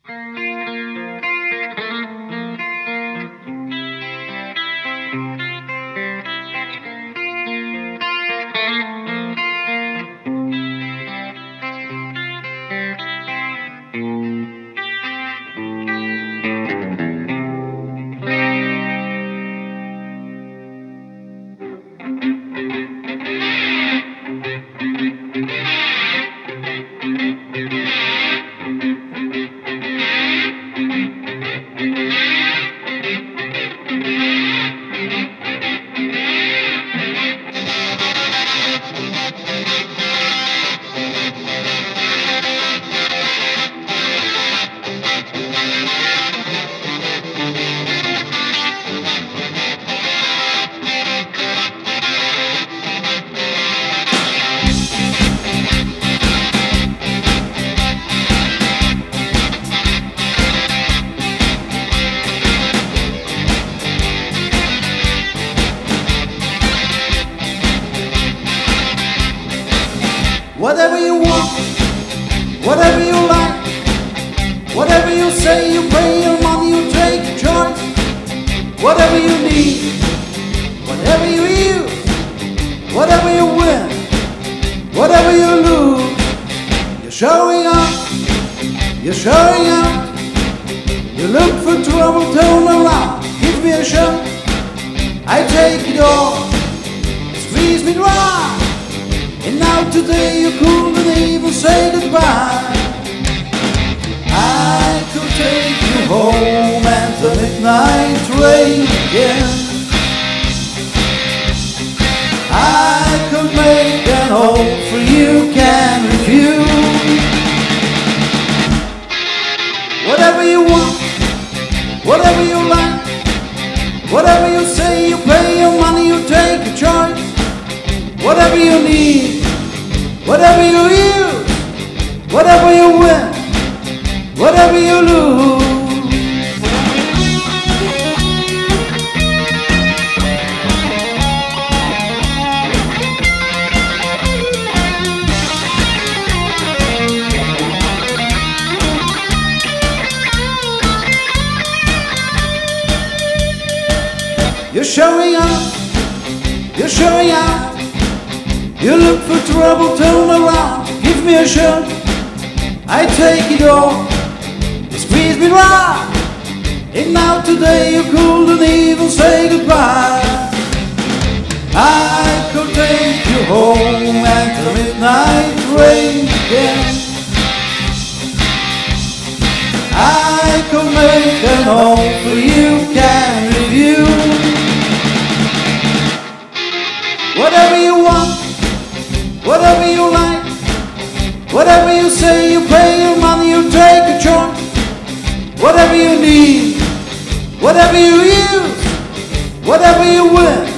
Whatever you want, whatever you like, whatever you say, you pay your money, you take a choice. Whatever you need, whatever you use, whatever you win, whatever you lose, you're showing up, you're showing out. You look for trouble, turn around, give me a shot. I take it all, squeeze me dry. And now today you couldn't even say goodbye. I could take you home and the midnight train again. I could make an offer you can refuse. Whatever you want, whatever you like, whatever you say, you pay your money, you take a choice. Whatever you need, whatever you use, whatever you win, whatever you lose. You're showing up, you're showing out. You look for trouble, turn around, give me a shot. I take it all, you squeeze me dry. And now today you couldn't even say goodbye. I could take you home and the midnight train again. I could make an offer you can refuse. Whatever you want, whatever you like, whatever you say, you pay your money, you take a choice. Whatever you need, whatever you use, whatever you win,